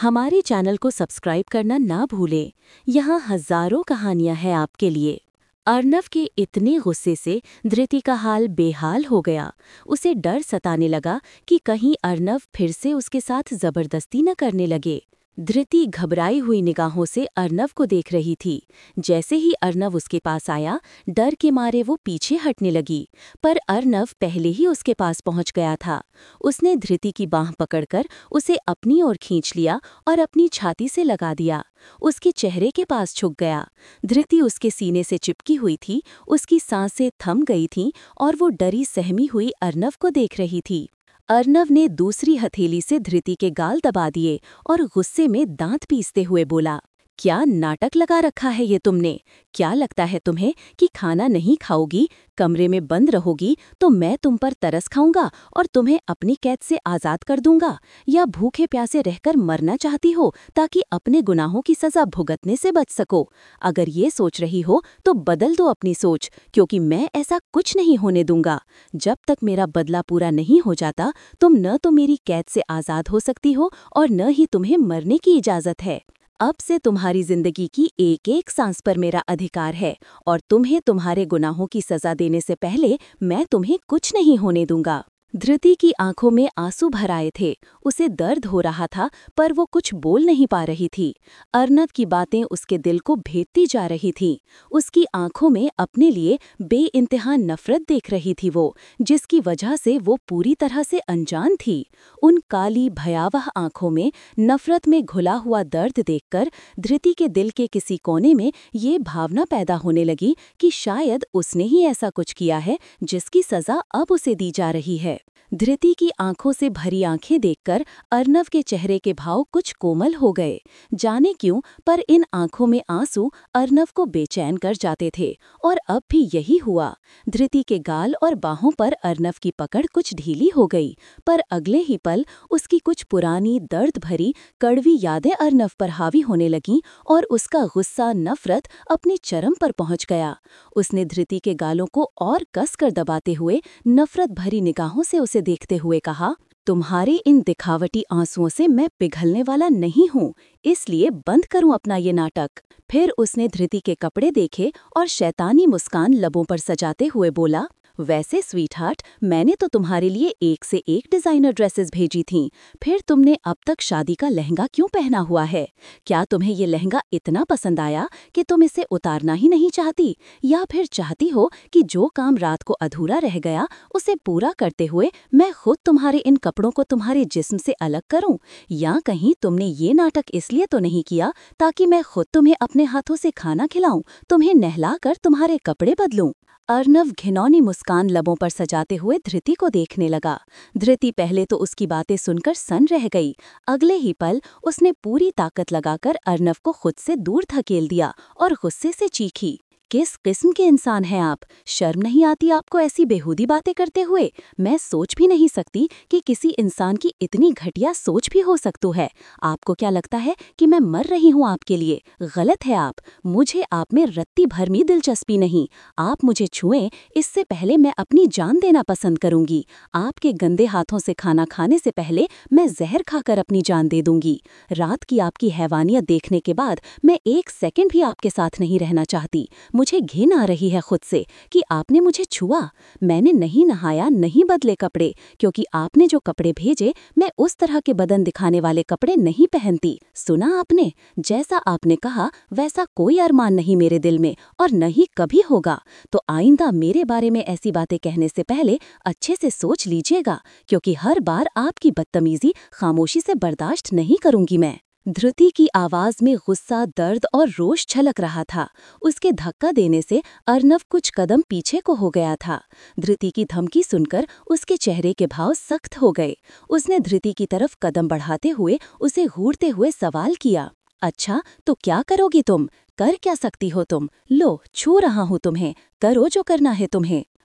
हमारे चैनल को सब्सक्राइब करना ना भूलें। यहाँ हजारों कहानियां हैं आपके लिए। अर्नव के इतने गुस्से से धृति का हाल बेहाल हो गया। उसे डर सताने लगा कि कहीं अर्नव फिर से उसके साथ जबरदस्ती न करने लगे। धृति घबराई हुई निगाहों से अर्नव को देख रही थी। जैसे ही अर्नव उसके पास आया, डर के मारे वो पीछे हटने लगी, पर अर्नव पहले ही उसके पास पहुंच गया था। उसने धृति की बांह पकड़कर उसे अपनी ओर खींच लिया और अपनी छाती से लगा दिया। उसके चेहरे के पास झुक गया। धृति उसके सीने से चिपकी हुई थी, उसकी सांसें थम गई थीं और वो डरी सहमी हुई अर्नव को देख रही थी। अर्नव ने दूसरी हथेली से धृति के गाल दबा दिए और गुस्से में दांत पीसते हुए बोला, क्या नाटक लगा रखा है ये तुमने? क्या लगता है तुम्हें कि खाना नहीं खाओगी, कमरे में बंद रहोगी तो मैं तुम पर तरस खाऊंगा और तुम्हें अपनी कैद से आज़ाद कर दूंगा? या भूखे प्यासे रहकर मरना चाहती हो ताकि अपने गुनाहों की सज़ा भुगतने से बच सको? अगर ये सोच रही हो तो बदल दो अपनी सोच, क्योंकि मैं ऐसा कुछ नहीं होने दूंगा। जब तक मेरा बदला पूरा नहीं हो जाता, तुम न तो मेरी कैद से आज़ाद हो सकती हो और न ही तुम्हें मरने की इजाज़त है। अब से तुम्हारी जिंदगी की एक एक सांस पर मेरा अधिकार है और तुम्हें तुम्हारे गुनाहों की सजा देने से पहले मैं तुम्हें कुछ नहीं होने दूंगा। धृति की आंखों में आंसू भर आए थे। उसे दर्द हो रहा था, पर वो कुछ बोल नहीं पा रही थी। अर्नव की बातें उसके दिल को भेदती जा रही थीं। उसकी आंखों में अपने लिए बेइंतहा नफरत देख रही थी वो, जिसकी वजह से वो पूरी तरह से अनजान थी। उन काली भयावह आंखों में नफरत में घुला हुआ दर्द देखकर धृति के दिल के किसी कोने में ये भावना पैदा होने लगी कि शायद उसने ही ऐसा कुछ किया है जिसकी सजा अब उसे दी जा रही है। धृति की आंखों से भरी आंखें देखकर अर्नव के चेहरे के भाव कुछ कोमल हो गए। जाने क्यों, पर इन आंखों में आंसू अर्नव को बेचैन कर जाते थे, और अब भी यही हुआ। धृति के गाल और बाहों पर अर्नव की पकड़ कुछ ढीली हो गई, पर अगले ही पल उसकी कुछ पुरानी दर्द भरी कड़वी यादें अर्नव पर हावी होने लगीं और उसका गुस्सा नफरत अपने चरम पर पहुंच गया। उसने धृति के गालों को और कस कर दबाते हुए नफरत भरी निगाहों से उसे देखते हुए कहा, तुम्हारे इन दिखावटी आंसुओं से मैं पिघलने वाला नहीं हूँ, इसलिए बंद करूं अपना ये नाटक। फिर उसने धृति के कपड़े देखे और शैतानी मुस्कान लबों पर सजाते हुए बोला, वैसे स्वीटहार्ट, मैंने तो तुम्हारे लिए एक से एक डिज़ाइनर ड्रेसेस भेजी थीं, फिर तुमने अब तक शादी का लहंगा क्यों पहना हुआ है? क्या तुम्हें ये लहंगा इतना पसंद आया कि तुम इसे उतारना ही नहीं चाहती, या फिर चाहती हो कि जो काम रात को अधूरा रह गया उसे पूरा करते हुए मैं खुद तुम्हारे इन कपड़ों को तुम्हारे जिस्म से अलग करूं? या कहीं तुमने ये नाटक इसलिए तो नहीं किया ताकि मैं खुद तुम्हें अपने हाथों से खाना खिलाऊं, तुम्हें नहलाकर तुम्हारे कपड़े बदलूं? अर्नव घिनौनी मुस्कान लबों पर सजाते हुए धृति को देखने लगा। धृति पहले तो उसकी बातें सुनकर सन रह गई। अगले ही पल उसने पूरी ताकत लगाकर अर्नव को खुद से दूर धकेल दिया और गुस्से से चीखी, किस किस्म के इंसान हैं आप? शर्म नहीं आती आपको ऐसी बेहूदी बातें करते हुए? मैं सोच भी नहीं सकती कि किसी इंसान की इतनी घटिया सोच भी हो सकती है। आपको क्या लगता है कि मैं मर रही हूँ आपके लिए? गलत है आप। मुझे आप में रत्ती भर भी दिलचस्पी नहीं। आप मुझे छुएं, इससे पहले मैं अपनी जान देना पसंद करूंगी। आपके गंदे हाथों से खाना खाने से पहले मैं जहर खाकर अपनी जान दे दूंगी। रात की आपकी हैवानियत देखने के बाद मैं एक सेकंड भी आपके साथ नहीं रहना चाहती। मुझे घिन आ रही है खुद से कि आपने मुझे छुआ। मैंने नहीं नहाया, नहीं बदले कपड़े, क्योंकि आपने जो कपड़े भेजे मैं उस तरह के बदन दिखाने वाले कपड़े नहीं पहनती। सुना आपने? जैसा आपने कहा वैसा कोई अरमान नहीं मेरे दिल में, और न ही कभी होगा। तो आइंदा मेरे बारे में ऐसी बातें कहने से पहले अच्छे से सोच लीजिएगा, क्योंकि हर बार आपकी बदतमीजी खामोशी से बर्दाश्त नहीं करूंगी मैं। धृति की आवाज में गुस्सा, दर्द और रोष झलक रहा था। उसके धक्का देने से अर्नव कुछ कदम पीछे को हो गया था। धृति की धमकी सुनकर उसके चेहरे के भाव सख्त हो गए। उसने धृति की तरफ कदम बढ़ाते हुए उसे घूरते हुए सवाल किया, अच्छा तो क्या करोगी तुम? कर क्या सकती हो तुम? लो, छू रहा हूँ तुम्हें, करो जो करना है तुम्हें।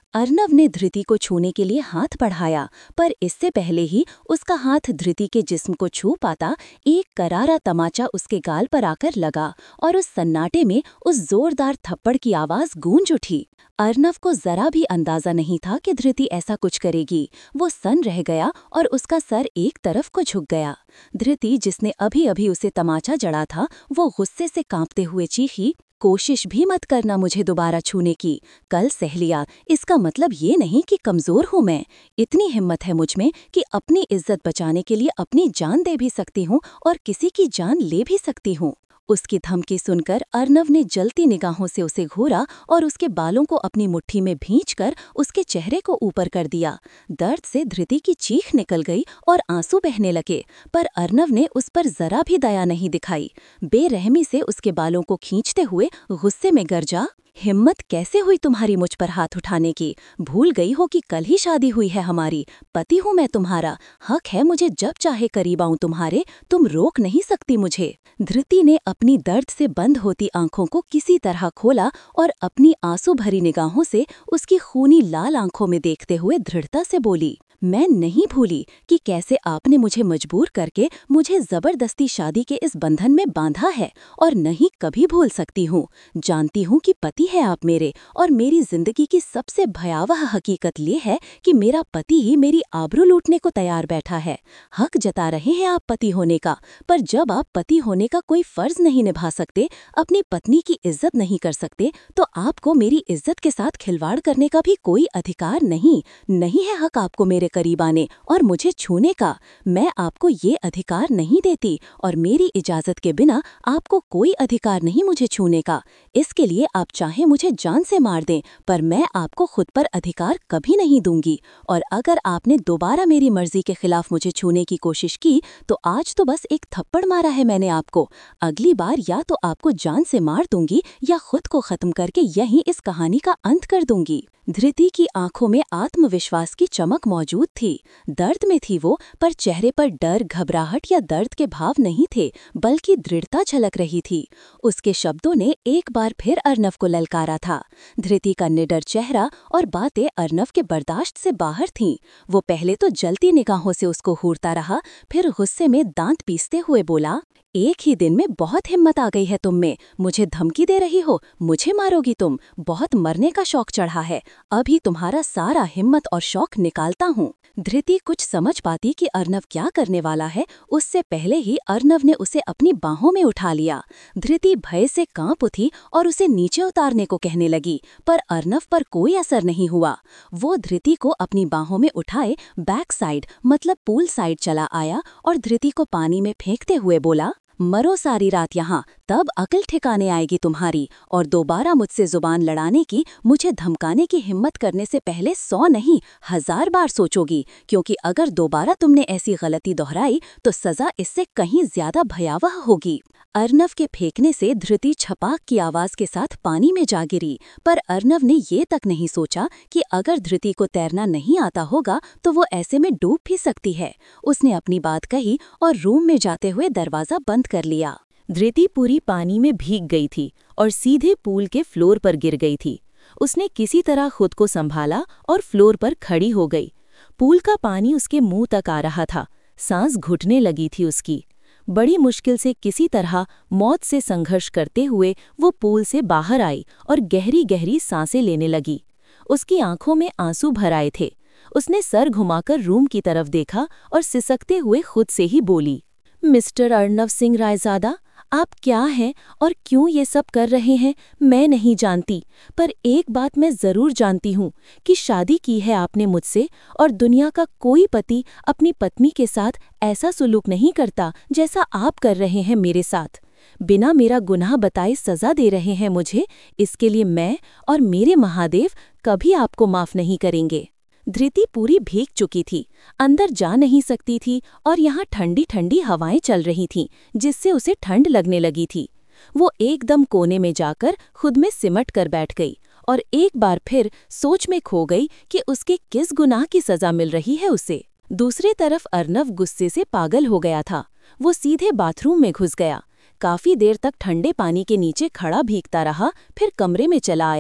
अर्नव ने धृति को छूने के लिए हाथ बढ़ाया, पर इससे पहले ही उसका हाथ धृति के जिस्म को छू पाता, एक करारा तमाचा उसके गाल पर आकर लगा और उस सन्नाटे में उस जोरदार थप्पड़ की आवाज गूंज उठी। अर्नव को जरा भी अंदाजा नहीं था कि धृति ऐसा कुछ करेगी। वो सन रह गया और उसका सर एक तरफ को झुक गया। धृति, जिसने अभी अभी उसे तमाचा जड़ा था, वो गुस्से से कांपते हुए चीखी, कोशिश भी मत करना मुझे दोबारा छूने की। कल सह लिया, इसका मतलब ये नहीं कि कमजोर हूँ मैं। इतनी हिम्मत है मुझ में कि अपनी इज्जत बचाने के लिए अपनी जान दे भी सकती हूँ और किसी की जान ले भी सकती हूँ। उसकी धमकी सुनकर अर्नव ने जलती निगाहों से उसे घूरा और उसके बालों को अपनी मुट्ठी में भींचकर उसके चेहरे को ऊपर कर दिया। दर्द से धृति की चीख निकल गई और आंसू बहने लगे, पर अर्नव ने उस पर जरा भी दया नहीं दिखाई। बेरहमी से उसके बालों को खींचते हुए गुस्से में गरजा, हिम्मत कैसे हुई तुम्हारी मुझ पर हाथ उठाने की? भूल गई हो कि कल ही शादी हुई है हमारी? पति हूँ मैं तुम्हारा, हक है मुझे जब चाहे करीब आऊं तुम्हारे, तुम रोक नहीं सकती मुझे। धृति ने अपनी दर्द से बंद होती आंखों को किसी तरह खोला और अपनी आंसू भरी निगाहों से उसकी खूनी लाल आंखों में देखते हुए दृढ़ता से बोली, मैं नहीं भूली कि कैसे आपने मुझे मजबूर करके मुझे जबरदस्ती शादी के इस बंधन में बांधा है, और नहीं कभी भूल सकती हूँ। जानती हूँ कि पति है आप मेरे, और मेरी जिंदगी की सबसे भयावह हकीकत ये है कि मेरा पति ही मेरी आबरू लूटने को तैयार बैठा है। हक जता रहे हैं आप पति होने का, पर जब आप पति होने का कोई फर्ज नहीं निभा सकते, अपनी पत्नी की इज्जत नहीं कर सकते, तो आपको मेरी इज्जत के साथ खिलवाड़ करने का भी कोई अधिकार नहीं है। हक आपको मेरे करीब आने और मुझे छूने का। मैं आपको ये अधिकार नहीं देती, और मेरी इजाजत के बिना आपको कोई अधिकार नहीं मुझे छूने का। इसके लिए आप चाहे मुझे जान से मार दें, पर मैं आपको खुद पर अधिकार कभी नहीं दूंगी। और अगर आपने दोबारा मेरी मर्जी के खिलाफ मुझे छूने की कोशिश की, तो आज तो बस एक थप्पड़ मारा है मैंने आपको। अगली बार या तो आपको जान से मार दूंगी या खुद को खत्म करके यहीं इस कहानी का अंत कर दूंगी। धृति की आंखों में आत्मविश्वास की चमक मौजूद थी। दर्द में थी वो, पर चेहरे पर डर, घबराहट या दर्द के भाव नहीं थे, बल्कि दृढ़ता झलक रही थी। उसके शब्दों ने एक बार फिर अर्नव को ललकारा था। धृति का निडर चेहरा और बातें अर्नव के बर्दाश्त से बाहर थीं। वो पहले तो जलती निगाहों से उसको घूरता रहा, फिर गुस्से में दांत पीसते हुए बोला, एक ही दिन में बहुत हिम्मत आ गई है तुम में। मुझे धमकी दे रही हो, मुझे मारोगी तुम? बहुत मरने का शौक चढ़ा है। अभी तुम्हारा सारा हिम्मत और शौक निकालता हूँ। धृति कुछ समझ पाती कि अर्नव क्या करने वाला है, उससे पहले ही अर्नव ने उसे अपनी बाहों में उठा लिया। धृति भय से कांप उठी और उसे नीचे उतारने को कहने लगी, पर अर्नव पर कोई असर नहीं हुआ। वो धृति को अपनी बाहों में उठाए बैक साइड मतलब पूल साइड चला आया और धृति को पानी में फेंकते हुए बोला, मरो सारी रात यहाँ, तब अकल ठिकाने आएगी तुम्हारी। और दोबारा मुझसे जुबान लड़ाने की, मुझे धमकाने की हिम्मत करने से पहले 100 नहीं 1000 बार सोचोगी, क्योंकि अगर दोबारा तुमने ऐसी गलती दोहराई तो सजा इससे कहीं ज्यादा भयावह होगी। अर्नव के फेंकने से धृति छपाक की आवाज के साथ पानी में जा गिरी, पर अर्नव ने ये तक नहीं सोचा कि अगर धृति को तैरना नहीं आता होगा तो वो ऐसे में डूब भी सकती है। उसने अपनी बात कही और रूम में जाते हुए दरवाजा बंद कर लिया। धृति पूरी पानी में भीग गई थी और सीधे पूल के फ्लोर पर गिर गई थी। उसने किसी तरह खुद को संभाला और फ्लोर पर खड़ी हो गई। पूल का पानी उसके मुंह तक आ रहा था, सांस घुटने लगी थी उसकी। बड़ी मुश्किल से किसी तरह मौत से संघर्ष करते हुए वो पूल से बाहर आई और गहरी गहरी सांसें लेने लगी। उसकी आंखों में आंसू भर आए थे। उसने सर घुमाकर रूम की तरफ देखा और सिसकते हुए खुद से ही बोली, मिस्टर अर्नव सिंह रायजादा, आप क्या हैं और क्यों ये सब कर रहे हैं मैं नहीं जानती, पर एक बात मैं जरूर जानती हूँ कि शादी की है आपने मुझसे, और दुनिया का कोई पति अपनी पत्नी के साथ ऐसा सुलूक नहीं करता जैसा आप कर रहे हैं मेरे साथ। बिना मेरा गुनाह बताए सजा दे रहे हैं मुझे, इसके लिए मैं और मेरे महादेव कभी आपको माफ नहीं करेंगे। धृति पूरी भीग चुकी थी, अंदर जा नहीं सकती थी और यहाँ ठंडी ठंडी हवाएं चल रही थीं, जिससे उसे ठंड लगने लगी थी। वो एकदम कोने में जाकर खुद में सिमट कर बैठ गई और एक बार फिर सोच में खो गई कि उसके किस गुनाह की सजा मिल रही है उसे। दूसरी तरफ अर्नव गुस्से से पागल हो गया था। वो सीधे बाथरूम में घुस गया। काफी देर तक ठंडे पानी के नीचे खड़ा भीगता रहा, फिर कमरे में चला आया।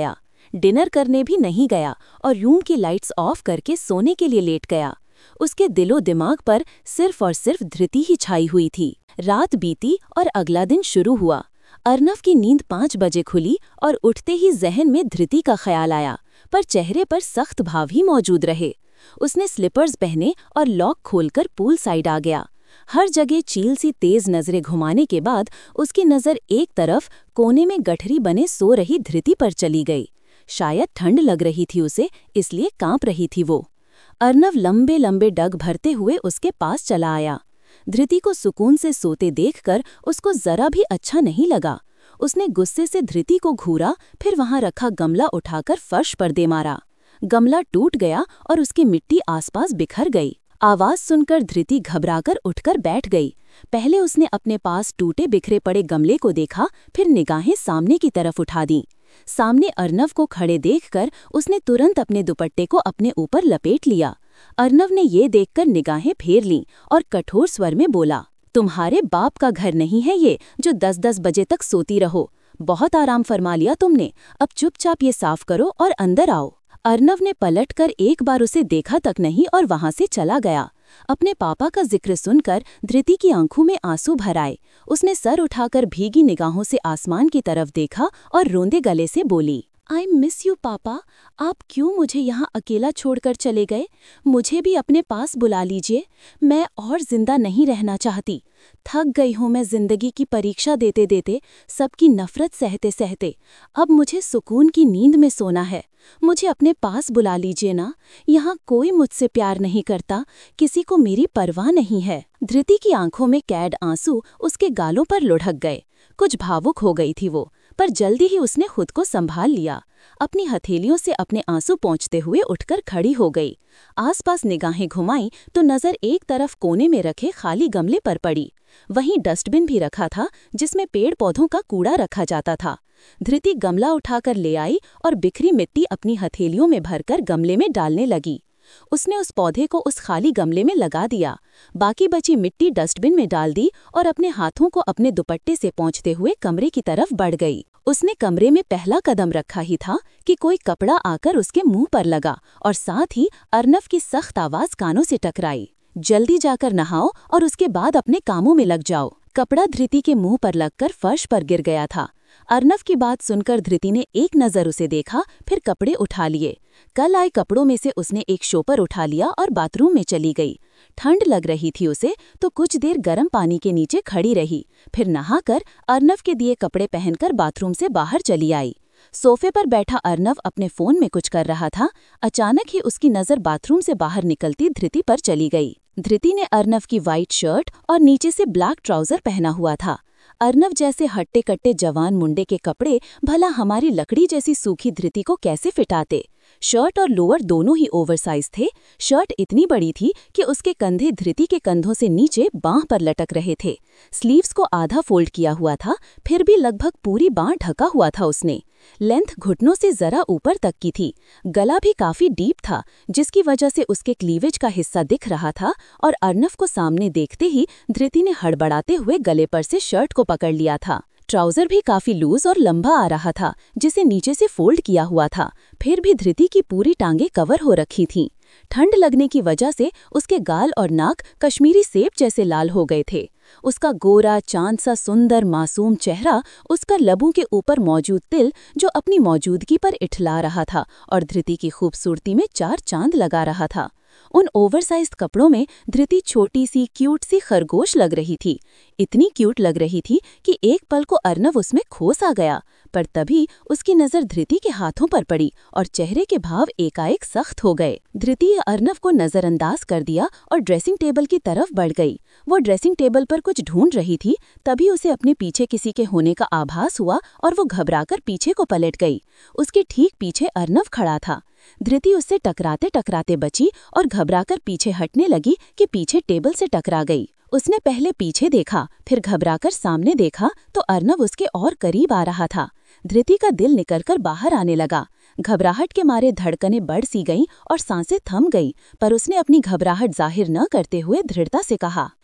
डिनर करने भी नहीं गया और रूम की लाइट्स ऑफ करके सोने के लिए लेट गया। उसके दिलो दिमाग पर सिर्फ और सिर्फ धृति ही छाई हुई थी। रात बीती और अगला दिन शुरू हुआ। अर्नव की नींद 5 बजे खुली और उठते ही जहन में धृति का ख्याल आया, पर चेहरे पर सख्त भाव ही मौजूद रहे। उसने स्लीपर्स पहने और लॉक खोलकर पूल साइड आ गया। हर जगह चील सी तेज नजरें घुमाने के बाद उसकी नजर एक तरफ कोने में गठरी बने सो रही धृति पर चली गई। शायद ठंड लग रही थी उसे, इसलिए कांप रही थी वो। अर्नव लंबे लंबे डग भरते हुए उसके पास चला आया। धृति को सुकून से सोते देखकर उसको जरा भी अच्छा नहीं लगा। उसने गुस्से से धृति को घूरा, फिर वहां रखा गमला उठाकर फर्श पर दे मारा। गमला टूट गया और उसकी मिट्टी आसपास बिखर गई। आवाज सुनकर धृति घबराकर उठकर बैठ गई। पहले उसने अपने पास टूटे बिखरे पड़े गमले को देखा, फिर निगाहें सामने की तरफ उठा दी। सामने अर्नव को खड़े देखकर उसने तुरंत अपने दुपट्टे को अपने ऊपर लपेट लिया। अर्नव ने ये देखकर निगाहें फेर लीं और कठोर स्वर में बोला, तुम्हारे बाप का घर नहीं है ये जो 10-10 बजे तक सोती रहो। बहुत आराम फरमा लिया तुमने, अब चुपचाप ये साफ करो और अंदर आओ। अर्नव ने पलटकर एक बार उसे देखा तक नहीं और वहां से चला गया। अपने पापा का जिक्र सुनकर धृति की आंखों में आंसू भर आए। उसने सर उठाकर भीगी निगाहों से आसमान की तरफ देखा और रोंदे गले से बोली, आई मिस यू पापा, आप क्यों मुझे यहाँ अकेला छोड़कर चले गए? मुझे भी अपने पास बुला लीजिए, मैं और जिंदा नहीं रहना चाहती। थक गई हूँ मैं जिंदगी की परीक्षा देते देते, सबकी नफरत सहते सहते। अब मुझे सुकून की नींद में सोना है। मुझे अपने पास बुला लीजिए ना, यहाँ कोई मुझसे प्यार नहीं करता, किसी को मेरी परवाह नहीं है। धृति की आंखों में कैद आंसू उसके गालों पर लुढ़क गए। कुछ भावुक हो गई थी वो, पर जल्दी ही उसने खुद को संभाल लिया। अपनी हथेलियों से अपने आंसू पोंछते हुए उठकर खड़ी हो गई। आसपास निगाहें घुमाई तो नजर एक तरफ कोने में रखे खाली गमले पर पड़ी। वहीं डस्टबिन भी रखा था जिसमें पेड़ पौधों का कूड़ा रखा जाता था। धृति गमला उठाकर ले आई और बिखरी मिट्टी अपनी हथेलियों में भरकर गमले में डालने लगी। उसने उस पौधे को उस खाली गमले में लगा दिया, बाकी बची मिट्टी डस्टबिन में डाल दी और अपने हाथों को अपने दुपट्टे से पोंछते हुए कमरे की तरफ बढ़ गई। उसने कमरे में पहला कदम रखा ही था कि कोई कपड़ा आकर उसके मुंह पर लगा और साथ ही अर्नव की सख्त आवाज कानों से टकराई, जल्दी जाकर नहाओ और उसके बाद अपने कामों में लग जाओ। कपड़ा धृति के मुंह पर लगकर फर्श पर गिर गया था। अर्नव की बात सुनकर धृति ने एक नजर उसे देखा, फिर कपड़े उठा लिए। कल आए कपड़ों में से उसने एक शोपर उठा लिया और बाथरूम में चली गई। ठंड लग रही थी उसे, तो कुछ देर गर्म पानी के नीचे खड़ी रही, फिर नहाकर अर्नव के दिए कपड़े पहनकर बाथरूम से बाहर चली आई। सोफे पर बैठा अर्नव अपने फोन में कुछ कर रहा था। अचानक ही उसकी नजर बाथरूम से बाहर निकलती धृति पर चली गई। धृति ने अर्नव की वाइट शर्ट और नीचे से ब्लैक ट्राउजर पहना हुआ था। अर्नव जैसे हट्टे कट्टे जवान मुंडे के कपड़े भला हमारी लकड़ी जैसी सूखी धृति को कैसे फिटाते। शर्ट और लोअर दोनों ही ओवरसाइज थे। शर्ट इतनी बड़ी थी कि उसके कंधे धृति के कंधों से नीचे बांह पर लटक रहे थे। स्लीव्स को आधा फोल्ड किया हुआ था, फिर भी लगभग पूरी बांह ढका हुआ था उसने। लेंथ घुटनों से जरा ऊपर तक की थी। गला भी काफी डीप था, जिसकी वजह से उसके क्लीवेज का हिस्सा दिख रहा था और अर्नव को सामने देखते ही धृति ने हड़बड़ाते हुए गले पर से शर्ट को पकड़ लिया था। ट्राउजर भी काफी लूज और लंबा आ रहा था, जिसे नीचे से फोल्ड किया हुआ था। फिर भी धृति की पूरी टांगें कवर हो रखी थीं। ठंड लगने की वजह से उसके गाल और नाक कश्मीरी सेब जैसे लाल हो गए थे। उसका गोरा चांद सा सुंदर मासूम चेहरा, उसका लबों के ऊपर मौजूद तिल जो अपनी मौजूदगी पर इठला रहा था और धृति की खूबसूरती में 4 चांद लगा रहा था। उन ओवरसाइज्ड कपड़ों में धृति छोटी सी क्यूट सी खरगोश लग रही थी। इतनी क्यूट लग रही थी कि एक पल को अर्नव उसमें खो सा गया, पर तभी उसकी नजर धृति के हाथों पर पड़ी और चेहरे के भाव एकाएक सख्त हो गए। धृति अर्नव को नजरअंदाज कर दिया और ड्रेसिंग टेबल की तरफ बढ़ गई। वो ड्रेसिंग टेबल पर कुछ ढूंढ रही थी, तभी उसे अपने पीछे किसी के होने का आभास हुआ और वो घबराकर पीछे को पलट गई। उसके ठीक पीछे अर्नव खड़ा था। धृति उससे टकराते टकराते बची और घबराकर पीछे हटने लगी कि पीछे टेबल से टकरा गई। उसने पहले पीछे देखा, फिर घबराकर सामने देखा तो अर्नव उसके और करीब आ रहा था। धृति का दिल निकलकर बाहर आने लगा। घबराहट के मारे धड़कनें बढ़ सी गईं और सांसें थम गईं, पर उसने अपनी घबराहट जाहिर न करते हुए दृढ़ता से कहा,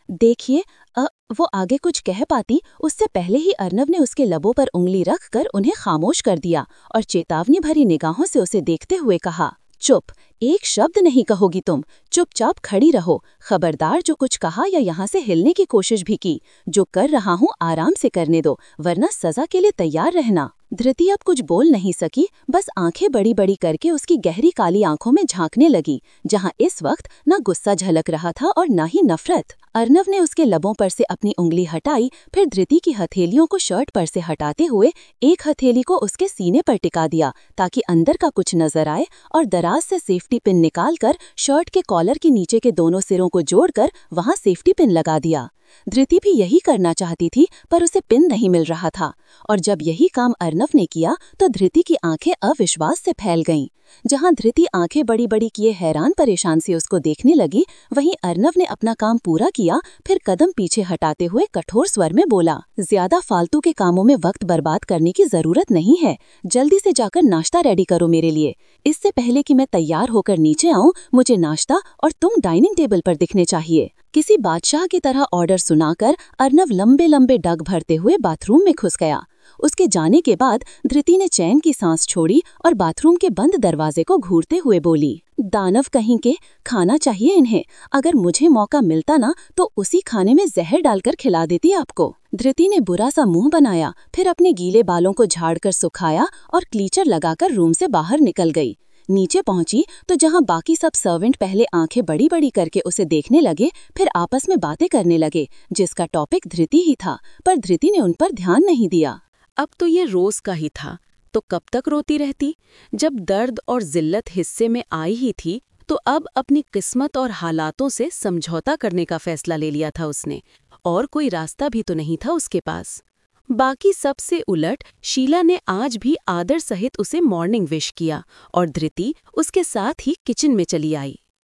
देखिए, वो आगे कुछ कह पाती उससे पहले ही अर्नव ने उसके लबों पर उंगली रखकर उन्हें खामोश कर दिया और चेतावनी भरी निगाहों से उसे देखते हुए कहा, चुप, एक शब्द नहीं कहोगी तुम, चुपचाप खड़ी रहो। खबरदार जो कुछ कहा या यहाँ से हिलने की कोशिश भी की। जो कर रहा हूँ आराम से करने दो, वरना सजा के लिए तैयार रहना। धृति अब कुछ बोल नहीं सकी, बस आंखें बड़ी बड़ी करके उसकी गहरी काली आंखों में झांकने लगी, जहां इस वक्त न गुस्सा झलक रहा था और न ही नफरत। अर्नव ने उसके लबों पर से अपनी उंगली हटाई, फिर धृति की हथेलियों को शर्ट पर से हटाते हुए एक हथेली को उसके सीने पर टिका दिया ताकि अंदर का कुछ नजर आए, और दराज से सेफ्टी पिन निकालकर शर्ट के कॉलर के नीचे के दोनों सिरों को जोड़कर वहां सेफ्टी पिन लगा दिया। धृति भी यही करना चाहती थी, पर उसे पिन नहीं मिल रहा था, और जब यही काम अर्नव ने किया तो धृति की आंखें अविश्वास से फैल गईं। जहां धृति आंखें बड़ी बड़ी किए हैरान परेशान से उसको देखने लगी, वहीं अर्नव ने अपना काम पूरा किया, फिर कदम पीछे हटाते हुए कठोर स्वर में बोला, ज्यादा फालतू के कामों में वक्त बर्बाद करने की जरूरत नहीं है। जल्दी से जाकर नाश्ता रेडी करो मेरे लिए। इससे पहले कि मैं तैयार होकर नीचे आऊं, मुझे नाश्ता और तुम डाइनिंग टेबल पर दिखने चाहिए। किसी बादशाह की तरह ऑर्डर सुनाकर अर्नव लंबे लंबे डग भरते हुए बाथरूम में घुस गया। उसके जाने के बाद धृति ने चैन की सांस छोड़ी और बाथरूम के बंद दरवाजे को घूरते हुए बोली, दानव कहीं के, खाना चाहिए इन्हें। अगर मुझे मौका मिलता ना तो उसी खाने में जहर डालकर खिला देती आपको। धृति ने बुरा सा मुंह बनाया, फिर अपने गीले बालों को झाड़कर सुखाया और क्लीचर लगाकर रूम से बाहर निकल गई। नीचे पहुंची तो जहां बाकी सब सर्वेंट पहले आंखें बड़ी बड़ी करके उसे देखने लगे, फिर आपस में बातें करने लगे, जिसका टॉपिक धृति ही था, पर धृति ने उन पर ध्यान नहीं दिया। अब तो ये रोज का ही था, तो कब तक रोती रहती? जब दर्द और जिल्लत हिस्से में आई ही थी, तो अब अपनी किस्मत और हालातों से समझौता करने का फैसला ले लिया था उसने, और कोई रास्ता भी तो नहीं था उसके पास। बाकी सबसे उलट शीला ने आज भी आदर सहित उसे मॉर्निंग विश किया, और धृति उसके साथ ही किचन में चली आई।